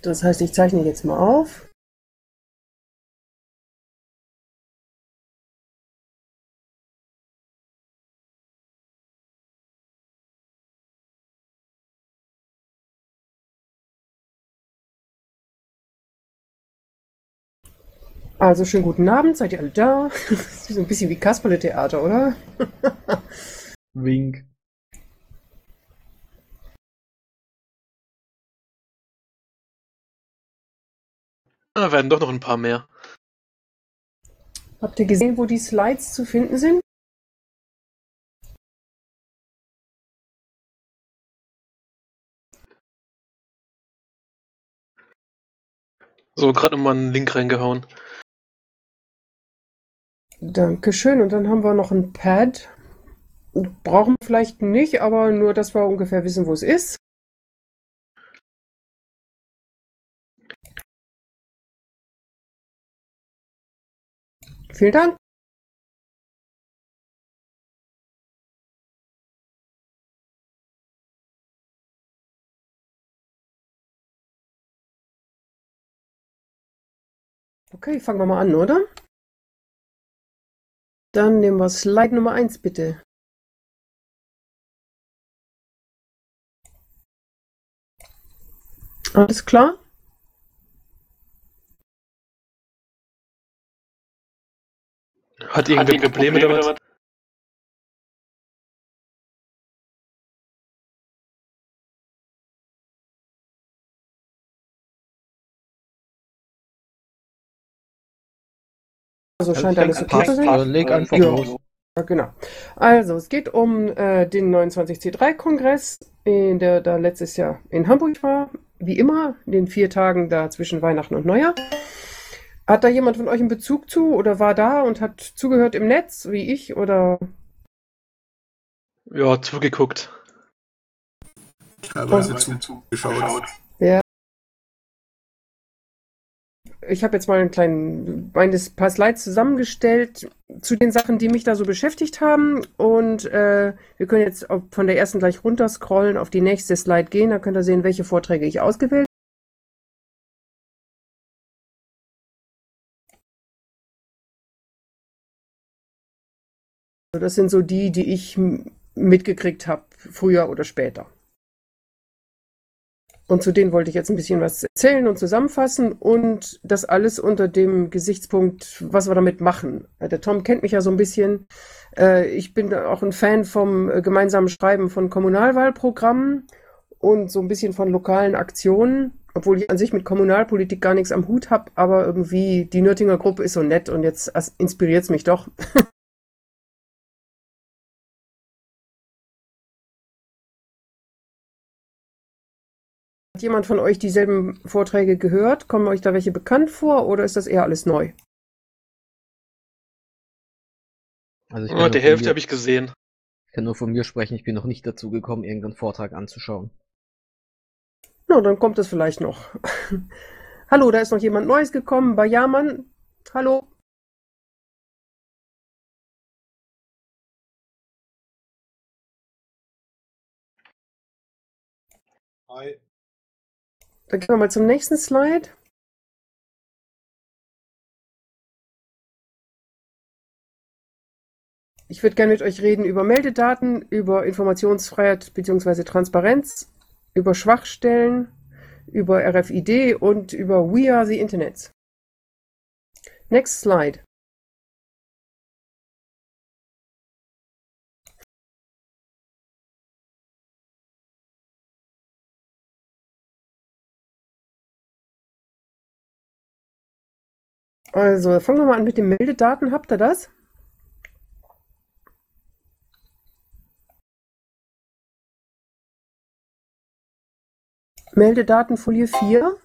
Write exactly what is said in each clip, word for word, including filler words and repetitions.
Das heißt, ich zeichne jetzt mal auf. Also schönen guten Abend, seid ihr alle da? Das ist so ein bisschen wie Kasperle-Theater, oder? Wink. Da werden doch noch ein paar mehr. Habt ihr gesehen, wo die Slides zu finden sind? So, gerade nochmal einen Link reingehauen. Dankeschön. Und dann haben wir noch ein Pad. Brauchen wir vielleicht nicht, aber nur, dass wir ungefähr wissen, wo es ist. Vielen Dank. Okay, fangen wir mal an, oder? Dann nehmen wir Slide Nummer eins, bitte. Alles klar? Hat irgendwie Probleme damit? Also scheint alles okay zu sein. Also leg einfach Ja. los. Ja, genau. Also, es geht um äh, den neunundzwanzig C drei Kongress, in der da letztes Jahr in Hamburg war. Wie immer, in den vier Tagen da zwischen Weihnachten und Neujahr. Hat da jemand von euch einen Bezug zu oder war da und hat zugehört im Netz, wie ich, oder? Ja, zugeguckt. Ich habe also zugeschaut. Ja. Ich habe jetzt mal einen kleinen, ein paar Slides zusammengestellt zu den Sachen, die mich da so beschäftigt haben. Und äh, wir können jetzt auf, von der ersten gleich runter scrollen, auf die nächste Slide gehen. Da könnt ihr sehen, welche Vorträge ich ausgewählt habe. Das sind so die, die ich mitgekriegt habe, früher oder später. Und zu denen wollte ich jetzt ein bisschen was erzählen und zusammenfassen und das alles unter dem Gesichtspunkt, was wir damit machen. Der Tom kennt mich ja so ein bisschen. Ich bin auch ein Fan vom gemeinsamen Schreiben von Kommunalwahlprogrammen und so ein bisschen von lokalen Aktionen, obwohl ich an sich mit Kommunalpolitik gar nichts am Hut habe, aber irgendwie die Nürtinger Gruppe ist so nett und jetzt inspiriert es mich doch. Hat jemand von euch dieselben Vorträge gehört? Kommen euch da welche bekannt vor oder ist das eher alles neu? Also ich Oh, kann die nur von Hälfte mir- habe ich gesehen. Ich kann nur von mir sprechen, ich bin noch nicht dazu gekommen, irgendeinen Vortrag anzuschauen. Na, dann kommt es vielleicht noch. Hallo, da ist noch jemand Neues gekommen. Bajaman. Hallo. Hi. Dann gehen wir mal zum nächsten Slide. Ich würde gerne mit euch reden über Meldedaten, über Informationsfreiheit bzw. Transparenz, über Schwachstellen, über R F I D und über We Are the Internet. Next slide. Also, fangen wir mal an mit den Meldedaten. Habt ihr das? Meldedaten Folie vier.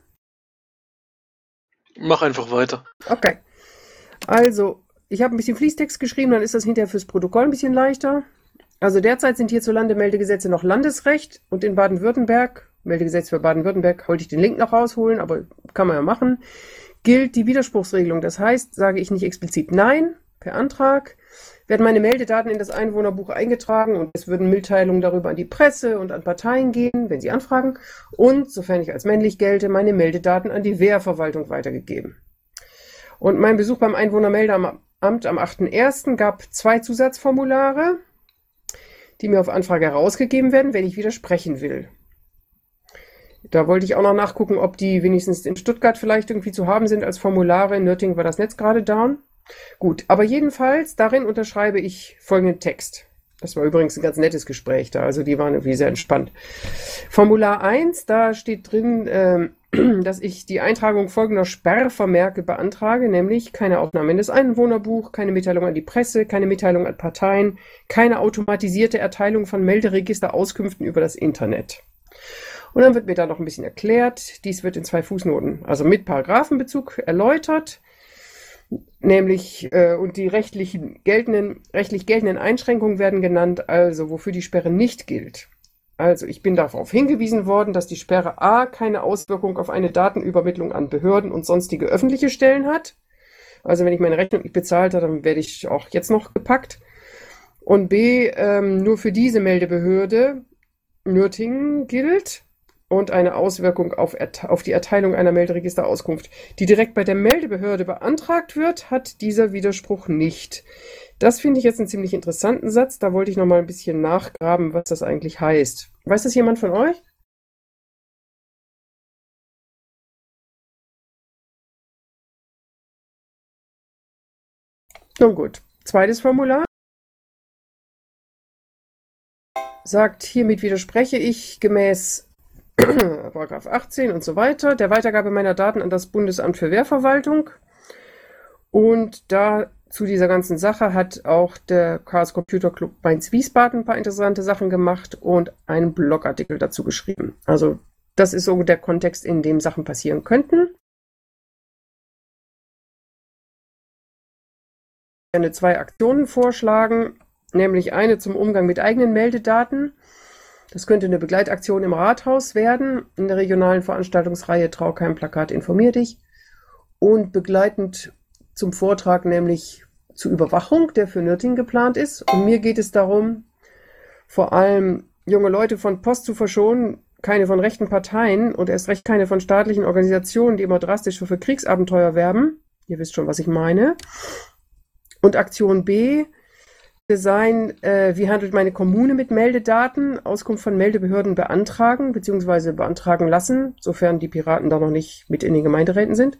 Mach einfach weiter. Okay. Also, ich habe ein bisschen Fließtext geschrieben, dann ist das hinterher fürs Protokoll ein bisschen leichter. Also derzeit sind hierzulande Meldegesetze noch Landesrecht und in Baden-Württemberg, Meldegesetz für Baden-Württemberg, wollte ich den Link noch rausholen, aber kann man ja machen, gilt die Widerspruchsregelung. Das heißt, sage ich nicht explizit Nein per Antrag, werden meine Meldedaten in das Einwohnerbuch eingetragen und es würden Mitteilungen darüber an die Presse und an Parteien gehen, wenn sie anfragen. Und, sofern ich als männlich gelte, meine Meldedaten an die Wehrverwaltung weitergegeben. Und mein Besuch beim Einwohnermeldeamt am achten ersten gab zwei Zusatzformulare, die mir auf Anfrage herausgegeben werden, wenn ich widersprechen will. Da wollte ich auch noch nachgucken, ob die wenigstens in Stuttgart vielleicht irgendwie zu haben sind als Formulare. In Nürtingen war das Netz gerade down. Gut, aber jedenfalls, darin unterschreibe ich folgenden Text. Das war übrigens ein ganz nettes Gespräch da, also die waren irgendwie sehr entspannt. Formular eins, da steht drin, äh, dass ich die Eintragung folgender Sperrvermerke beantrage, nämlich keine Aufnahme in das Einwohnerbuch, keine Mitteilung an die Presse, keine Mitteilung an Parteien, keine automatisierte Erteilung von Melderegisterauskünften über das Internet. Und dann wird mir da noch ein bisschen erklärt, dies wird in zwei Fußnoten, also mit Paragraphenbezug erläutert, nämlich äh, und die rechtlichen geltenden, rechtlich geltenden Einschränkungen werden genannt, also wofür die Sperre nicht gilt. Also ich bin darauf hingewiesen worden, dass die Sperre a. keine Auswirkung auf eine Datenübermittlung an Behörden und sonstige öffentliche Stellen hat. Also wenn ich meine Rechnung nicht bezahlt habe, dann werde ich auch jetzt noch gepackt. Und b. Ähm, nur für diese Meldebehörde Nürtingen gilt und eine Auswirkung auf, auf die Erteilung einer Melderegisterauskunft, die direkt bei der Meldebehörde beantragt wird, hat dieser Widerspruch nicht. Das finde ich jetzt einen ziemlich interessanten Satz. Da wollte ich noch mal ein bisschen nachgraben, was das eigentlich heißt. Weiß das jemand von euch? Nun gut. Zweites Formular. Sagt, hiermit widerspreche ich gemäß Paragraph achtzehn und so weiter, der Weitergabe meiner Daten an das Bundesamt für Wehrverwaltung. Und da zu dieser ganzen Sache hat auch der Chaos Computer Club Mainz-Wiesbaden ein paar interessante Sachen gemacht und einen Blogartikel dazu geschrieben. Also das ist so der Kontext, in dem Sachen passieren könnten. Ich werde zwei Aktionen vorschlagen, nämlich eine zum Umgang mit eigenen Meldedaten. Das könnte eine Begleitaktion im Rathaus werden, in der regionalen Veranstaltungsreihe Trau kein Plakat, informier dich. Und begleitend zum Vortrag, nämlich zur Überwachung, der für Nürtingen geplant ist. Und mir geht es darum, vor allem junge Leute von Post zu verschonen, keine von rechten Parteien und erst recht keine von staatlichen Organisationen, die immer drastisch für Kriegsabenteuer werben. Ihr wisst schon, was ich meine. Und Aktion B sein, äh, wie handelt meine Kommune mit Meldedaten, Auskunft von Meldebehörden beantragen bzw. beantragen lassen, sofern die Piraten da noch nicht mit in den Gemeinderäten sind.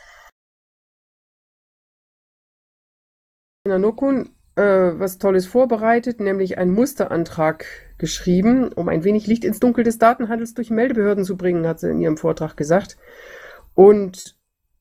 In der Nokun äh, was Tolles vorbereitet, nämlich einen Musterantrag geschrieben, um ein wenig Licht ins Dunkel des Datenhandels durch Meldebehörden zu bringen, hat sie in ihrem Vortrag gesagt. Und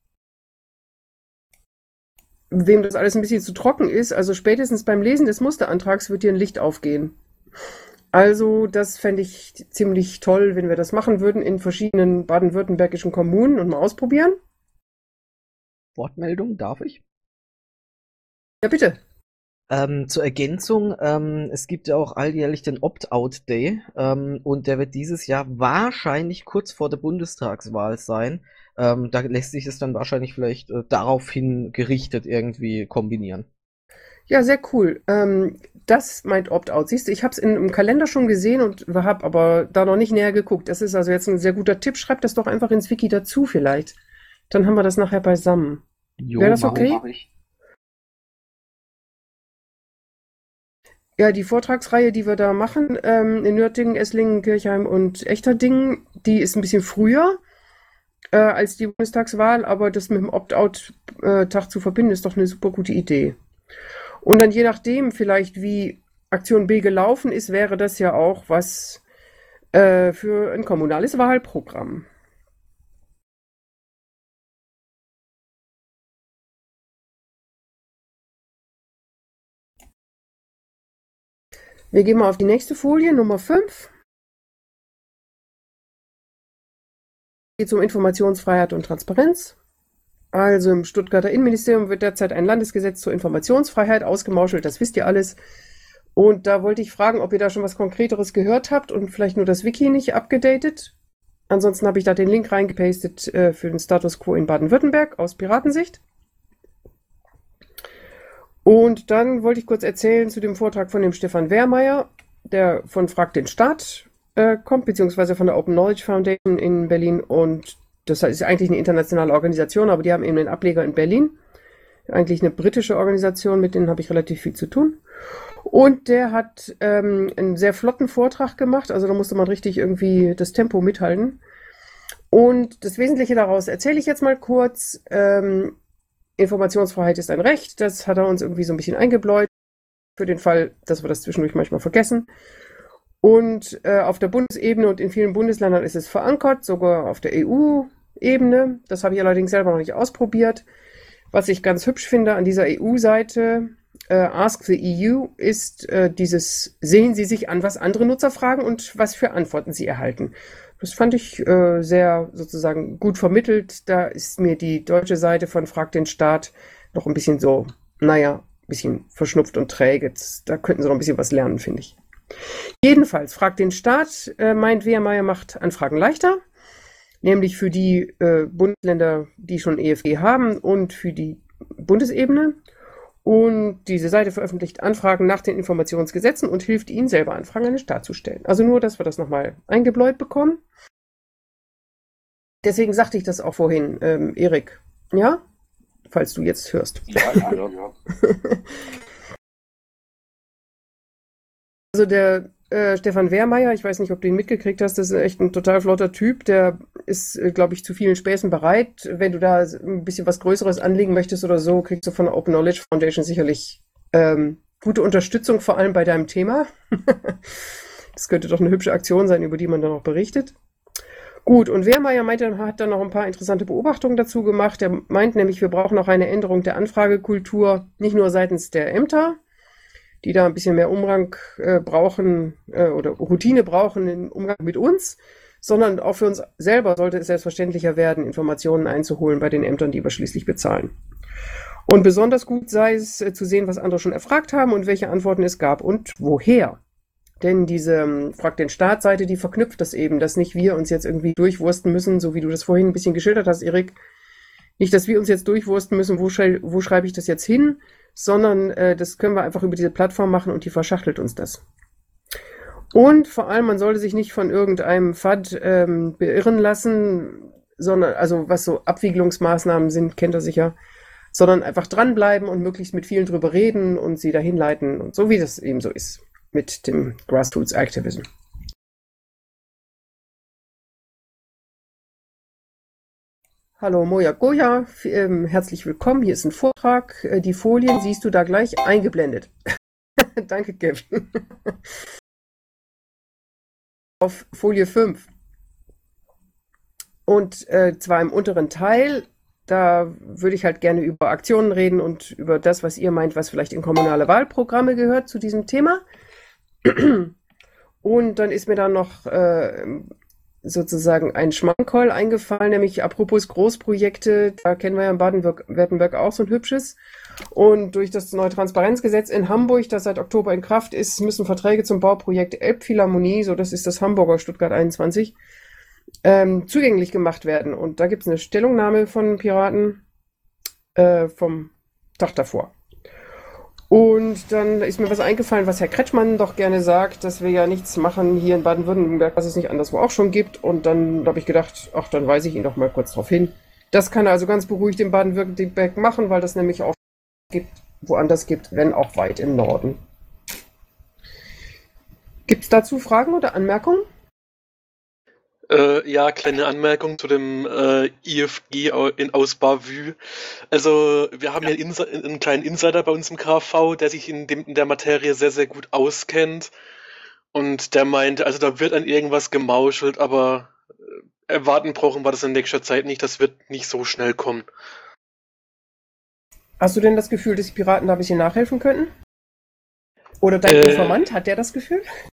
wem das alles ein bisschen zu trocken ist, also spätestens beim Lesen des Musterantrags wird dir ein Licht aufgehen. Also das fände ich ziemlich toll, wenn wir das machen würden in verschiedenen baden-württembergischen Kommunen und mal ausprobieren. Wortmeldung, darf ich? Ja, bitte. Ähm, zur Ergänzung, ähm, es gibt ja auch alljährlich den Opt-out-Day ähm, und der wird dieses Jahr wahrscheinlich kurz vor der Bundestagswahl sein. Ähm, da lässt sich es dann wahrscheinlich vielleicht äh, daraufhin gerichtet irgendwie kombinieren. Ja, sehr cool. Ähm, das meint Opt-out. Siehst du, ich habe es im Kalender schon gesehen und habe aber da noch nicht näher geguckt. Das ist also jetzt ein sehr guter Tipp. Schreib das doch einfach ins Wiki dazu vielleicht. Dann haben wir das nachher beisammen. Wäre das okay? Ich. Ja, die Vortragsreihe, die wir da machen, ähm, in Nürtingen, Esslingen, Kirchheim und Echterdingen, die ist ein bisschen früher äh, als die Bundestagswahl, aber das mit dem Opt-out-Tag zu verbinden, ist doch eine super gute Idee. Und dann je nachdem vielleicht, wie Aktion B gelaufen ist, wäre das ja auch was äh, für ein kommunales Wahlprogramm. Wir gehen mal auf die nächste Folie, Nummer fünf. Geht um Informationsfreiheit und Transparenz. Also im Stuttgarter Innenministerium wird derzeit ein Landesgesetz zur Informationsfreiheit ausgemauschelt, das wisst ihr alles. Und da wollte ich fragen, ob ihr da schon was Konkreteres gehört habt und vielleicht nur das Wiki nicht abgedatet. Ansonsten habe ich da den Link reingepastet äh, für den Status Quo in Baden-Württemberg aus Piratensicht. Und dann wollte ich kurz erzählen zu dem Vortrag von dem Stefan Wehrmeier, der von Frag den Staat äh, kommt, beziehungsweise von der Open Knowledge Foundation in Berlin. Und das ist eigentlich eine internationale Organisation, aber die haben eben einen Ableger in Berlin. Eigentlich eine britische Organisation, mit denen habe ich relativ viel zu tun. Und der hat ähm, einen sehr flotten Vortrag gemacht, also da musste man richtig irgendwie das Tempo mithalten. Und das Wesentliche daraus erzähle ich jetzt mal kurz. Ähm, Informationsfreiheit ist ein Recht, das hat er uns irgendwie so ein bisschen eingebläut, für den Fall, dass wir das zwischendurch manchmal vergessen. Und äh, auf der Bundesebene und in vielen Bundesländern ist es verankert, sogar auf der E U-Ebene. Das habe ich allerdings selber noch nicht ausprobiert. Was ich ganz hübsch finde an dieser E U-Seite, äh, Ask the E U, ist äh, dieses, sehen Sie sich an, was andere Nutzer fragen und was für Antworten sie erhalten. Das fand ich äh, sehr sozusagen gut vermittelt. Da ist mir die deutsche Seite von Frag den Staat noch ein bisschen so, naja, ein bisschen verschnupft und träge. Da könnten sie noch ein bisschen was lernen, finde ich. Jedenfalls, Frag den Staat, äh, meint Wehrmeier, macht Anfragen leichter. Nämlich für die äh, Bundesländer, die schon E F G haben und für die Bundesebene. Und diese Seite veröffentlicht Anfragen nach den Informationsgesetzen und hilft Ihnen selber, Anfragen an den Staat zu stellen. Also nur, dass wir das nochmal eingebläut bekommen. Deswegen sagte ich das auch vorhin, ähm, Erik. Ja? Falls du jetzt hörst. Ja, ja, ja. Also der äh, Stefan Wehrmeier, ich weiß nicht, ob du ihn mitgekriegt hast, das ist echt ein total flotter Typ, der ist, äh, glaube ich, zu vielen Späßen bereit. Wenn du da ein bisschen was Größeres anlegen möchtest oder so, kriegst du von der Open Knowledge Foundation sicherlich ähm, gute Unterstützung, vor allem bei deinem Thema. Das könnte doch eine hübsche Aktion sein, über die man dann auch berichtet. Gut, und Wehrmeier meinte, hat dann noch ein paar interessante Beobachtungen dazu gemacht. Er meint nämlich, wir brauchen auch eine Änderung der Anfragekultur, nicht nur seitens der Ämter, die da ein bisschen mehr Umgang äh, brauchen äh, oder Routine brauchen im Umgang mit uns, sondern auch für uns selber sollte es selbstverständlicher werden, Informationen einzuholen bei den Ämtern, die wir schließlich bezahlen. Und besonders gut sei es äh, zu sehen, was andere schon erfragt haben und welche Antworten es gab und woher. Denn diese ähm, Frag den Staat-Seite, die verknüpft das eben, dass nicht wir uns jetzt irgendwie durchwursten müssen, so wie du das vorhin ein bisschen geschildert hast, Erik. Nicht, dass wir uns jetzt durchwursten müssen, wo, schrei wo schreibe ich das jetzt hin, sondern äh, das können wir einfach über diese Plattform machen und die verschachtelt uns das. Und vor allem, man sollte sich nicht von irgendeinem F A D ähm, beirren lassen, sondern, also was so Abwiegelungsmaßnahmen sind, kennt er sicher, sondern einfach dranbleiben und möglichst mit vielen drüber reden und sie dahin leiten und so wie das eben so ist mit dem Grassroots Activism. Hallo Moja Goja, ähm, herzlich willkommen. Hier ist ein Vortrag. Äh, die Folien siehst du da gleich eingeblendet. Danke, Kevin. Auf Folie fünf. Und äh, zwar im unteren Teil, da würde ich halt gerne über Aktionen reden und über das, was ihr meint, was vielleicht in kommunale Wahlprogramme gehört zu diesem Thema. Und dann ist mir da noch äh, sozusagen ein Schmankerl eingefallen, nämlich apropos Großprojekte, da kennen wir ja in Baden-Württemberg auch so ein hübsches. Und durch das neue Transparenzgesetz in Hamburg, das seit Oktober in Kraft ist, müssen Verträge zum Bauprojekt Elbphilharmonie, so das ist das Hamburger Stuttgart einundzwanzig, ähm, zugänglich gemacht werden. Und da gibt es eine Stellungnahme von Piraten äh, vom Tag davor. Und dann ist mir was eingefallen, was Herr Kretschmann doch gerne sagt, dass wir ja nichts machen hier in Baden-Württemberg, was es nicht anderswo auch schon gibt. Und dann habe ich gedacht, ach, dann weise ich ihn doch mal kurz darauf hin. Das kann er also ganz beruhigt in Baden-Württemberg machen, weil das nämlich auch gibt, woanders gibt, wenn auch weit im Norden. Gibt es dazu Fragen oder Anmerkungen? Äh, ja, kleine Anmerkung zu dem äh, I F G au- in, aus Bavü. Also wir haben hier einen, Insi- einen kleinen Insider bei uns im K V, der sich in, dem, in der Materie sehr, sehr gut auskennt. Und der meint, also da wird an irgendwas gemauschelt, aber äh, erwarten brauchen wir das in nächster Zeit nicht. Das wird nicht so schnell kommen. Hast du denn das Gefühl, dass die Piraten da ein bisschen nachhelfen könnten? Oder dein Äh, Informant, hat der das Gefühl?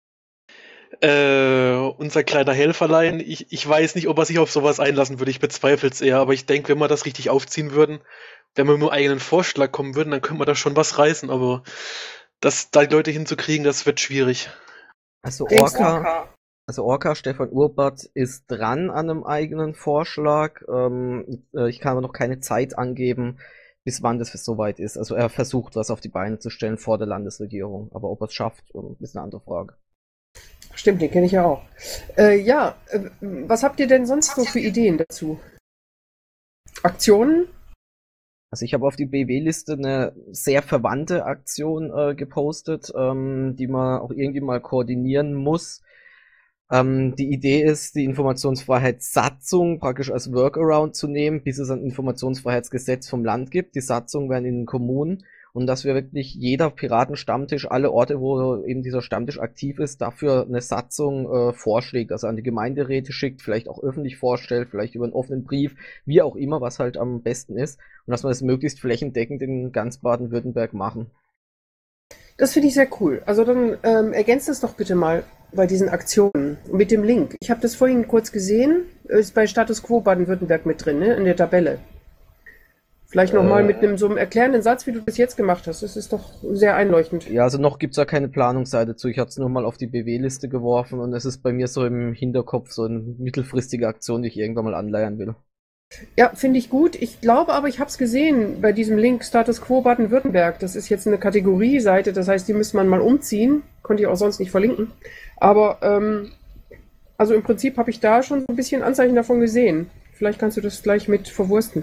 Äh, unser kleiner Helferlein, ich, ich weiß nicht, ob er sich auf sowas einlassen würde, ich bezweifle es eher, aber ich denke, wenn wir das richtig aufziehen würden, wenn wir mit einem eigenen Vorschlag kommen würden, dann könnte man da schon was reißen, aber das, da die Leute hinzukriegen, das wird schwierig. Also Denkst du? Orca, also Orca, Stefan Urbart ist dran an einem eigenen Vorschlag. Ähm, äh, ich kann aber noch keine Zeit angeben. bis wann das soweit ist. Also er versucht, was auf die Beine zu stellen vor der Landesregierung. Aber ob er es schafft, ist eine andere Frage. Stimmt, den kenne ich ja auch. Äh, ja, äh, was habt ihr denn sonst so für Ideen dazu? Aktionen? Also ich habe auf die B W-Liste eine sehr verwandte Aktion äh, gepostet, ähm, die man auch irgendwie mal koordinieren muss. Ähm, die Idee ist, die Informationsfreiheitssatzung praktisch als Workaround zu nehmen, bis es ein Informationsfreiheitsgesetz vom Land gibt. Die Satzungen werden in den Kommunen und dass wir wirklich jeder Piratenstammtisch, alle Orte, wo eben dieser Stammtisch aktiv ist, dafür eine Satzung äh, vorschlägt, also an die Gemeinderäte schickt, vielleicht auch öffentlich vorstellt, vielleicht über einen offenen Brief, wie auch immer, was halt am besten ist und dass wir das möglichst flächendeckend in ganz Baden-Württemberg machen. Das finde ich sehr cool. Also dann ähm, ergänzt das doch bitte mal bei diesen Aktionen mit dem Link. Ich habe das vorhin kurz gesehen, ist bei Status Quo Baden-Württemberg mit drin, ne, in der Tabelle. Vielleicht nochmal Äh. mit einem so einem erklärenden Satz, wie du das jetzt gemacht hast. Das ist doch sehr einleuchtend. Ja, also noch gibt's da keine Planungsseite zu. Ich habe es nur mal auf die B W-Liste geworfen und es ist bei mir so im Hinterkopf so eine mittelfristige Aktion, die ich irgendwann mal anleiern will. Ja, finde ich gut. Ich glaube aber, ich habe es gesehen bei diesem Link Status Quo Baden-Württemberg. Das ist jetzt eine Kategorieseite, das heißt, die müsste man mal umziehen. Konnte ich auch sonst nicht verlinken. Aber ähm, also im Prinzip habe ich da schon so ein bisschen Anzeichen davon gesehen. Vielleicht kannst du das gleich mit verwursten.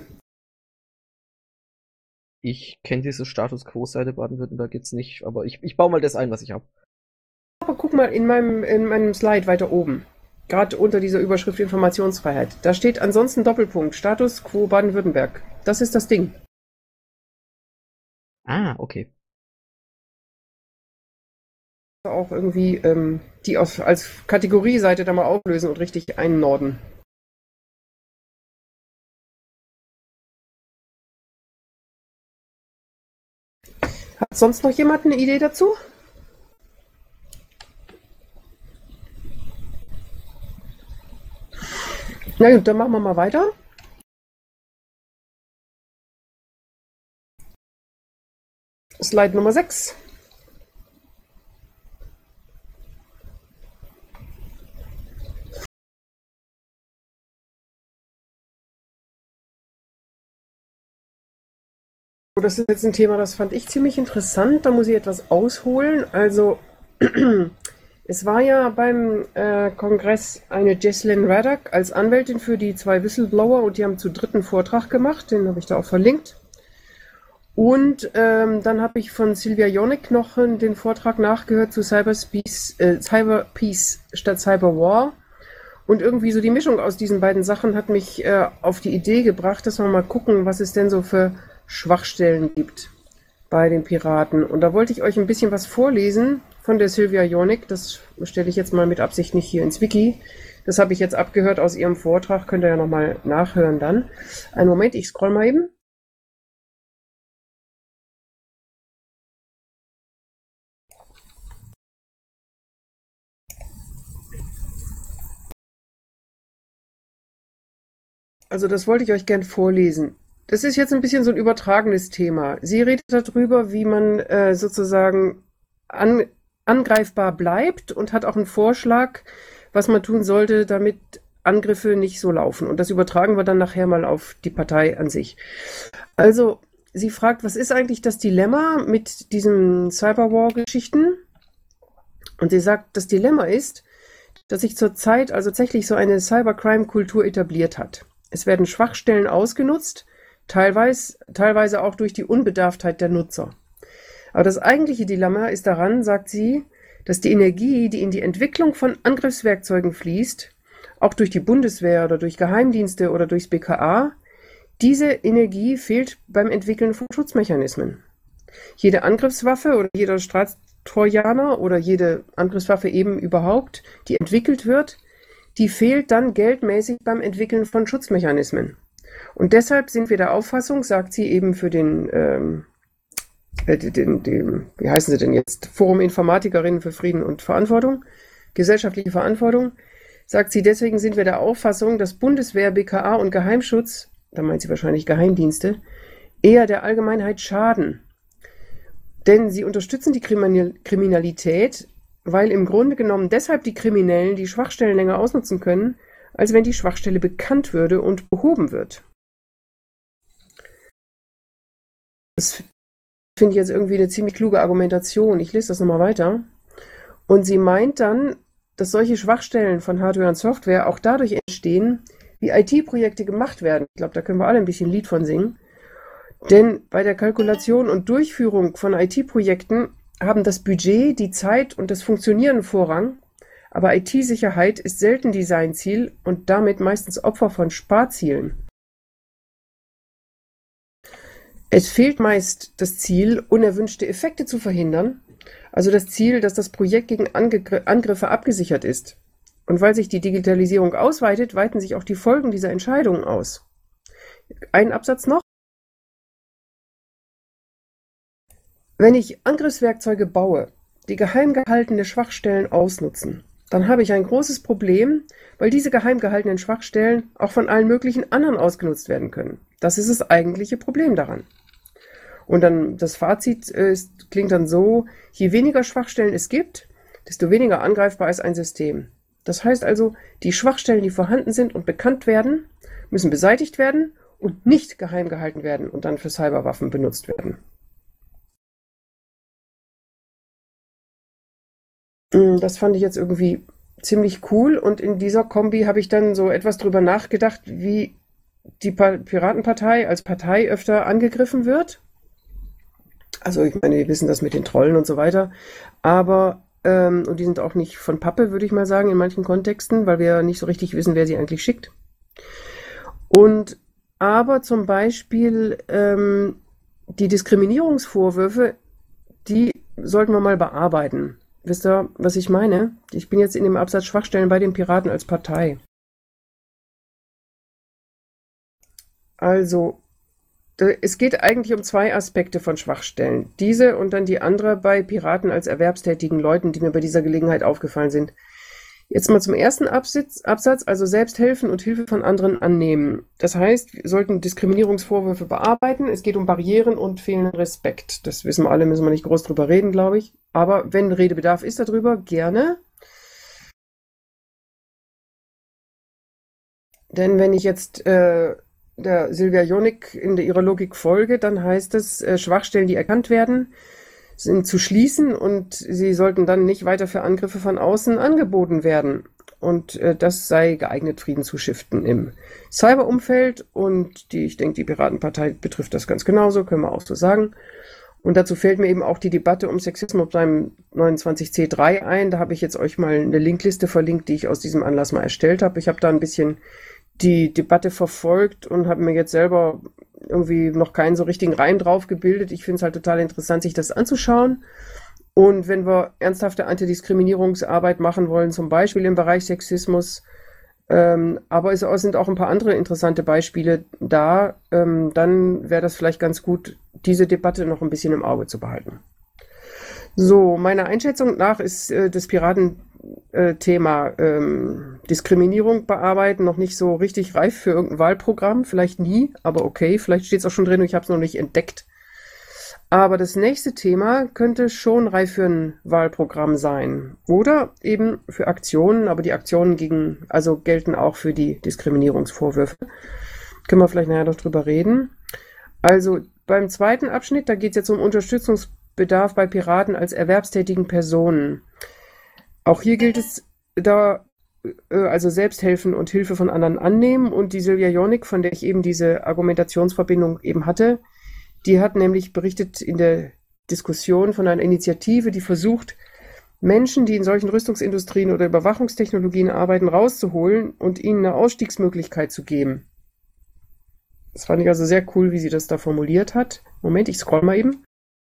Ich kenne diese Status Quo-Seite Baden-Württemberg jetzt nicht, aber ich, ich baue mal das ein, was ich habe. Aber guck mal in meinem, in meinem Slide weiter oben. Gerade unter dieser Überschrift Informationsfreiheit. Da steht ansonsten Doppelpunkt, Status Quo Baden-Württemberg. Das ist das Ding. Ah, okay. Auch irgendwie ähm, die aus, als Kategorieseite da mal auflösen und richtig einnorden. Hat sonst noch jemand eine Idee dazu? Na gut, dann machen wir mal weiter. Slide Nummer sechs. Das ist jetzt ein Thema, das fand ich ziemlich interessant. Da muss ich etwas ausholen. Also, es war ja beim äh, Kongress eine Jesslyn Raddack als Anwältin für die zwei Whistleblower und die haben zu dritten Vortrag gemacht. Den habe ich da auch verlinkt. Und ähm, dann habe ich von Sylvia Jonick noch den Vortrag nachgehört zu Cyberspace, äh, Cyberpeace statt Cyberwar. Und irgendwie so die Mischung aus diesen beiden Sachen hat mich äh, auf die Idee gebracht, dass wir mal gucken, was es denn so für Schwachstellen gibt bei den Piraten. Und da wollte ich euch ein bisschen was vorlesen von der Sylvia Jonick. Das stelle ich jetzt mal mit Absicht nicht hier ins Wiki. Das habe ich jetzt abgehört aus ihrem Vortrag. Könnt ihr ja nochmal nachhören dann. Einen Moment, ich scroll mal eben. Also das wollte ich euch gern vorlesen. Das ist jetzt ein bisschen so ein übertragenes Thema. Sie redet darüber, wie man äh, sozusagen an, angreifbar bleibt und hat auch einen Vorschlag, was man tun sollte, damit Angriffe nicht so laufen. Und das übertragen wir dann nachher mal auf die Partei an sich. Also, sie fragt, was ist eigentlich das Dilemma mit diesen Cyberwar-Geschichten? Und sie sagt, das Dilemma ist, dass sich zurzeit also tatsächlich so eine Cybercrime-Kultur etabliert hat. Es werden Schwachstellen ausgenutzt, teilweise, teilweise auch durch die Unbedarftheit der Nutzer. Aber das eigentliche Dilemma ist daran, sagt sie, dass die Energie, die in die Entwicklung von Angriffswerkzeugen fließt, auch durch die Bundeswehr oder durch Geheimdienste oder durchs B K A, diese Energie fehlt beim Entwickeln von Schutzmechanismen. Jede Angriffswaffe oder jeder Staatstrojaner oder jede Angriffswaffe eben überhaupt, die entwickelt wird, die fehlt dann geldmäßig beim Entwickeln von Schutzmechanismen. Und deshalb sind wir der Auffassung, sagt sie eben für den, ähm, äh, den, den, wie heißen sie denn jetzt, Forum Informatikerinnen für Frieden und Verantwortung, gesellschaftliche Verantwortung, sagt sie, deswegen sind wir der Auffassung, dass Bundeswehr, B K A und Geheimschutz, da meint sie wahrscheinlich Geheimdienste, eher der Allgemeinheit schaden. Denn sie unterstützen die Kriminalität, weil im Grunde genommen deshalb die Kriminellen die Schwachstellen länger ausnutzen können, als wenn die Schwachstelle bekannt würde und behoben wird. Das finde ich jetzt irgendwie eine ziemlich kluge Argumentation. Ich lese das nochmal weiter. Und sie meint dann, dass solche Schwachstellen von Hardware und Software auch dadurch entstehen, wie I T-Projekte gemacht werden. Ich glaube, da können wir alle ein bisschen Lied von singen. Denn bei der Kalkulation und Durchführung von I T-Projekten haben das Budget, die Zeit und das Funktionieren Vorrang, aber I T-Sicherheit ist selten Designziel und damit meistens Opfer von Sparzielen. Es fehlt meist das Ziel, unerwünschte Effekte zu verhindern, also das Ziel, dass das Projekt gegen Angegr- Angriffe abgesichert ist. Und weil sich die Digitalisierung ausweitet, weiten sich auch die Folgen dieser Entscheidungen aus. Ein Absatz noch. Wenn ich Angriffswerkzeuge baue, die geheim gehaltene Schwachstellen ausnutzen, dann habe ich ein großes Problem, weil diese geheim gehaltenen Schwachstellen auch von allen möglichen anderen ausgenutzt werden können. Das ist das eigentliche Problem daran. Und dann das Fazit ist, klingt dann so, je weniger Schwachstellen es gibt, desto weniger angreifbar ist ein System. Das heißt also, die Schwachstellen, die vorhanden sind und bekannt werden, müssen beseitigt werden und nicht geheim gehalten werden und dann für Cyberwaffen benutzt werden. Das fand ich jetzt irgendwie ziemlich cool und in dieser Kombi habe ich dann so etwas drüber nachgedacht, wie die Pa- Piratenpartei als Partei öfter angegriffen wird. Also ich meine, wir wissen das mit den Trollen und so weiter, aber, ähm, und die sind auch nicht von Pappe, würde ich mal sagen, in manchen Kontexten, weil wir nicht so richtig wissen, wer sie eigentlich schickt. Und aber zum Beispiel ähm, die Diskriminierungsvorwürfe, die sollten wir mal bearbeiten. Wisst ihr, was ich meine? Ich bin jetzt in dem Absatz Schwachstellen bei den Piraten als Partei. Also, da- es geht eigentlich um zwei Aspekte von Schwachstellen. Diese und dann die andere bei Piraten als erwerbstätigen Leuten, die mir bei dieser Gelegenheit aufgefallen sind. Jetzt mal zum ersten Absatz, Absatz, also Selbsthelfen und Hilfe von anderen annehmen. Das heißt, wir sollten Diskriminierungsvorwürfe bearbeiten. Es geht um Barrieren und fehlenden Respekt. Das wissen wir alle, müssen wir nicht groß drüber reden, glaube ich. Aber wenn Redebedarf ist darüber, gerne. Denn wenn ich jetzt äh, der Silvia Jonik in der, ihrer Logik folge, dann heißt es, äh, Schwachstellen, die erkannt werden, sind zu schließen und sie sollten dann nicht weiter für Angriffe von außen angeboten werden. Und äh, das sei geeignet, Frieden zu stiften im Cyberumfeld. Und die, ich denke, die Piratenpartei betrifft das ganz genauso, können wir auch so sagen. Und dazu fällt mir eben auch die Debatte um Sexismus beim neunundzwanzig C drei ein. Da habe ich jetzt euch mal eine Linkliste verlinkt, die ich aus diesem Anlass mal erstellt habe. Ich habe da ein bisschen die Debatte verfolgt und habe mir jetzt selber irgendwie noch keinen so richtigen Reim drauf gebildet. Ich finde es halt total interessant, sich das anzuschauen. Und wenn wir ernsthafte Antidiskriminierungsarbeit machen wollen, zum Beispiel im Bereich Sexismus, ähm, aber es sind auch ein paar andere interessante Beispiele da, ähm, dann wäre das vielleicht ganz gut, diese Debatte noch ein bisschen im Auge zu behalten. So, meiner Einschätzung nach ist äh, das Piraten-Thema ähm, Diskriminierung bearbeiten noch nicht so richtig reif für irgendein Wahlprogramm. Vielleicht nie, aber okay, vielleicht steht es auch schon drin und ich habe es noch nicht entdeckt. Aber das nächste Thema könnte schon reif für ein Wahlprogramm sein. Oder eben für Aktionen, aber die Aktionen gegen, also gelten auch für die Diskriminierungsvorwürfe. Können wir vielleicht nachher noch drüber reden. Also beim zweiten Abschnitt, da geht es jetzt um Unterstützungsbedarf bei Piraten als erwerbstätigen Personen. Auch hier gilt es, da äh, also Selbsthelfen und Hilfe von anderen annehmen. Und die Silvia Jonik, von der ich eben diese Argumentationsverbindung eben hatte, die hat nämlich berichtet in der Diskussion von einer Initiative, die versucht, Menschen, die in solchen Rüstungsindustrien oder Überwachungstechnologien arbeiten, rauszuholen und ihnen eine Ausstiegsmöglichkeit zu geben. Das fand ich also sehr cool, wie sie das da formuliert hat. Moment, ich scroll mal eben.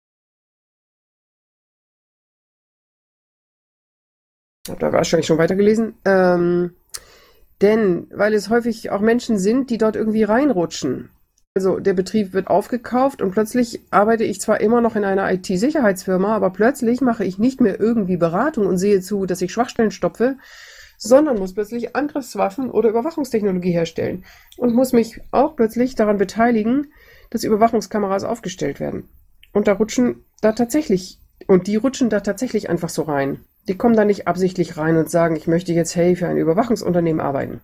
Ich habe da wahrscheinlich schon weitergelesen. Ähm, denn, weil es häufig auch Menschen sind, die dort irgendwie reinrutschen. Also der Betrieb wird aufgekauft und plötzlich arbeite ich zwar immer noch in einer I T-Sicherheitsfirma, aber plötzlich mache ich nicht mehr irgendwie Beratung und sehe zu, dass ich Schwachstellen stopfe, sondern muss plötzlich Angriffswaffen oder Überwachungstechnologie herstellen und muss mich auch plötzlich daran beteiligen, dass Überwachungskameras aufgestellt werden. Und da rutschen da tatsächlich, und die rutschen da tatsächlich einfach so rein. Die kommen da nicht absichtlich rein und sagen, ich möchte jetzt, hey, für ein Überwachungsunternehmen arbeiten.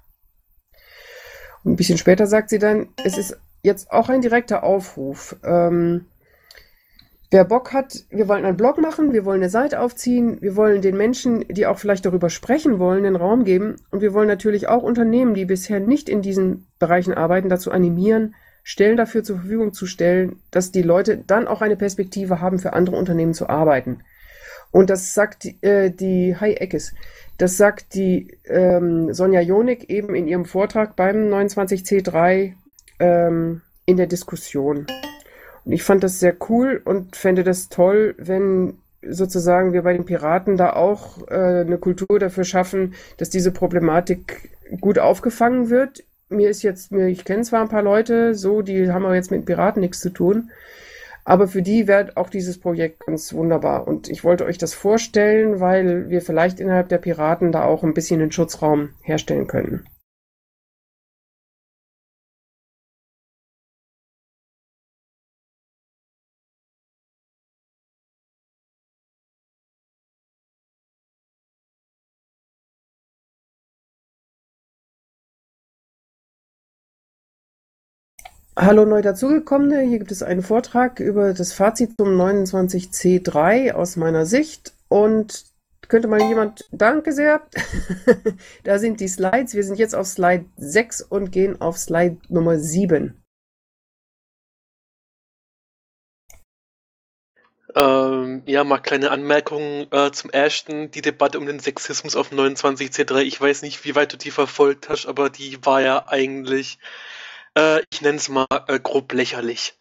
Und ein bisschen später sagt sie dann, es ist jetzt auch ein direkter Aufruf. Ähm, wer Bock hat, wir wollen einen Blog machen, wir wollen eine Seite aufziehen, wir wollen den Menschen, die auch vielleicht darüber sprechen wollen, den Raum geben und wir wollen natürlich auch Unternehmen, die bisher nicht in diesen Bereichen arbeiten, dazu animieren, Stellen dafür zur Verfügung zu stellen, dass die Leute dann auch eine Perspektive haben, für andere Unternehmen zu arbeiten. Und das sagt äh, die Hi Eckes, das sagt die ähm, Sonja Jonik eben in ihrem Vortrag beim neunundzwanzig C drei ähm, in der Diskussion. Und ich fand das sehr cool und fände das toll, wenn sozusagen wir bei den Piraten da auch äh, eine Kultur dafür schaffen, dass diese Problematik gut aufgefangen wird. Mir ist jetzt, mir, ich kenne zwar ein paar Leute, so, die haben aber jetzt mit Piraten nichts zu tun, aber für die wäre auch dieses Projekt ganz wunderbar. Und ich wollte euch das vorstellen, weil wir vielleicht innerhalb der Piraten da auch ein bisschen einen Schutzraum herstellen könnten. Hallo neu dazugekommene, hier gibt es einen Vortrag über das Fazit zum neunundzwanzig C drei aus meiner Sicht und könnte mal jemand, danke sehr, da sind die Slides, wir sind jetzt auf Slide sechs und gehen auf Slide Nummer sieben. Ähm, ja, mal kleine Anmerkung äh, zum ersten, die Debatte um den Sexismus auf neunundzwanzig C drei, ich weiß nicht, wie weit du die verfolgt hast, aber die war ja eigentlich, äh, ich nenne es mal äh, grob lächerlich.